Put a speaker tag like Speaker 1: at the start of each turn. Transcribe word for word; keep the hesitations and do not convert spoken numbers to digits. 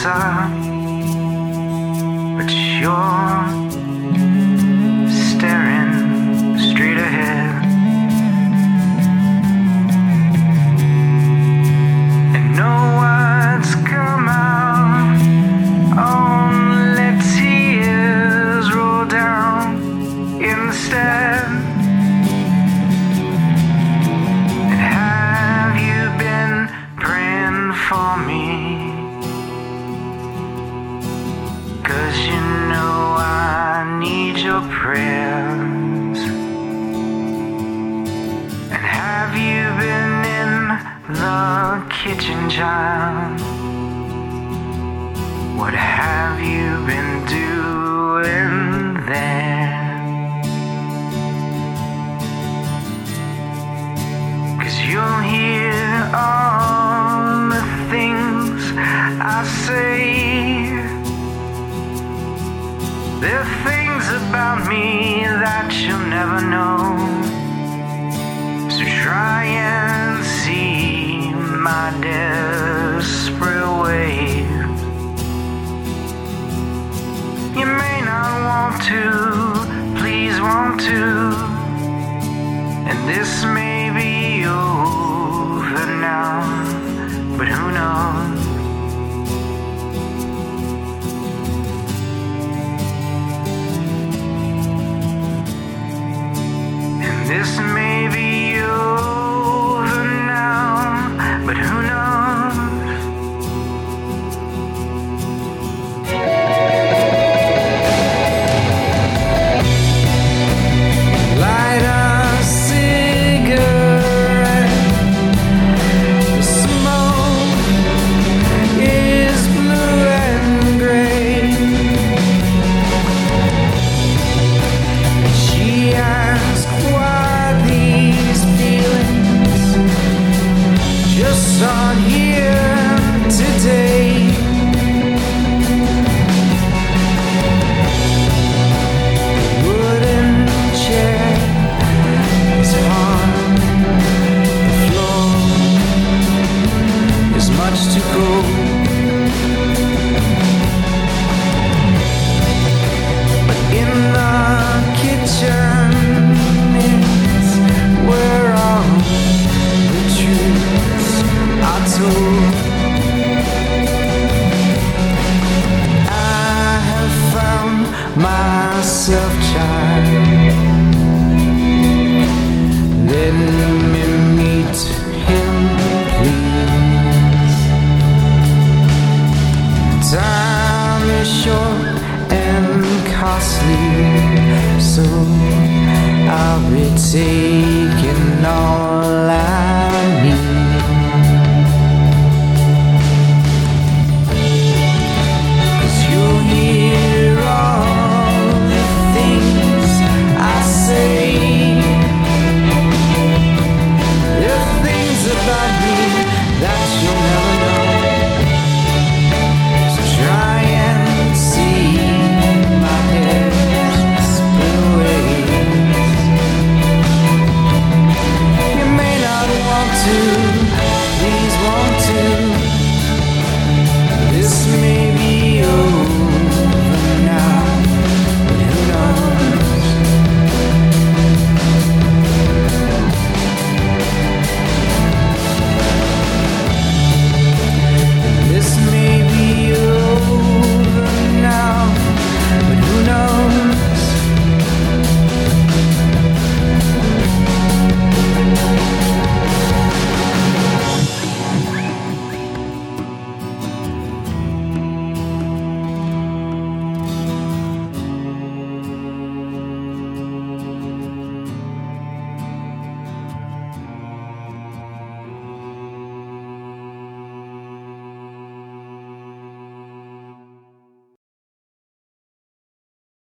Speaker 1: closer, but you're staring straight ahead. And no words come out, only tears roll down instead. And have you been praying for me? 'Cause you know I need your prayers. And have you been in the kitchen, child? What have you been doing there? 'Cause you'll hear all the things I say. There are things about me that you'll never know. So try and see my desperate ways. You may not want to, please want to. And this may be over now, but who knows? This may be over now, but who knows? Light a cigarette. The smoke is blue and gray. She asked why these feelings just aren't here today. Wooden chair is on the floor. There's much to go. But in the kitchen is where all the truths are told. I have found myself, child. Let me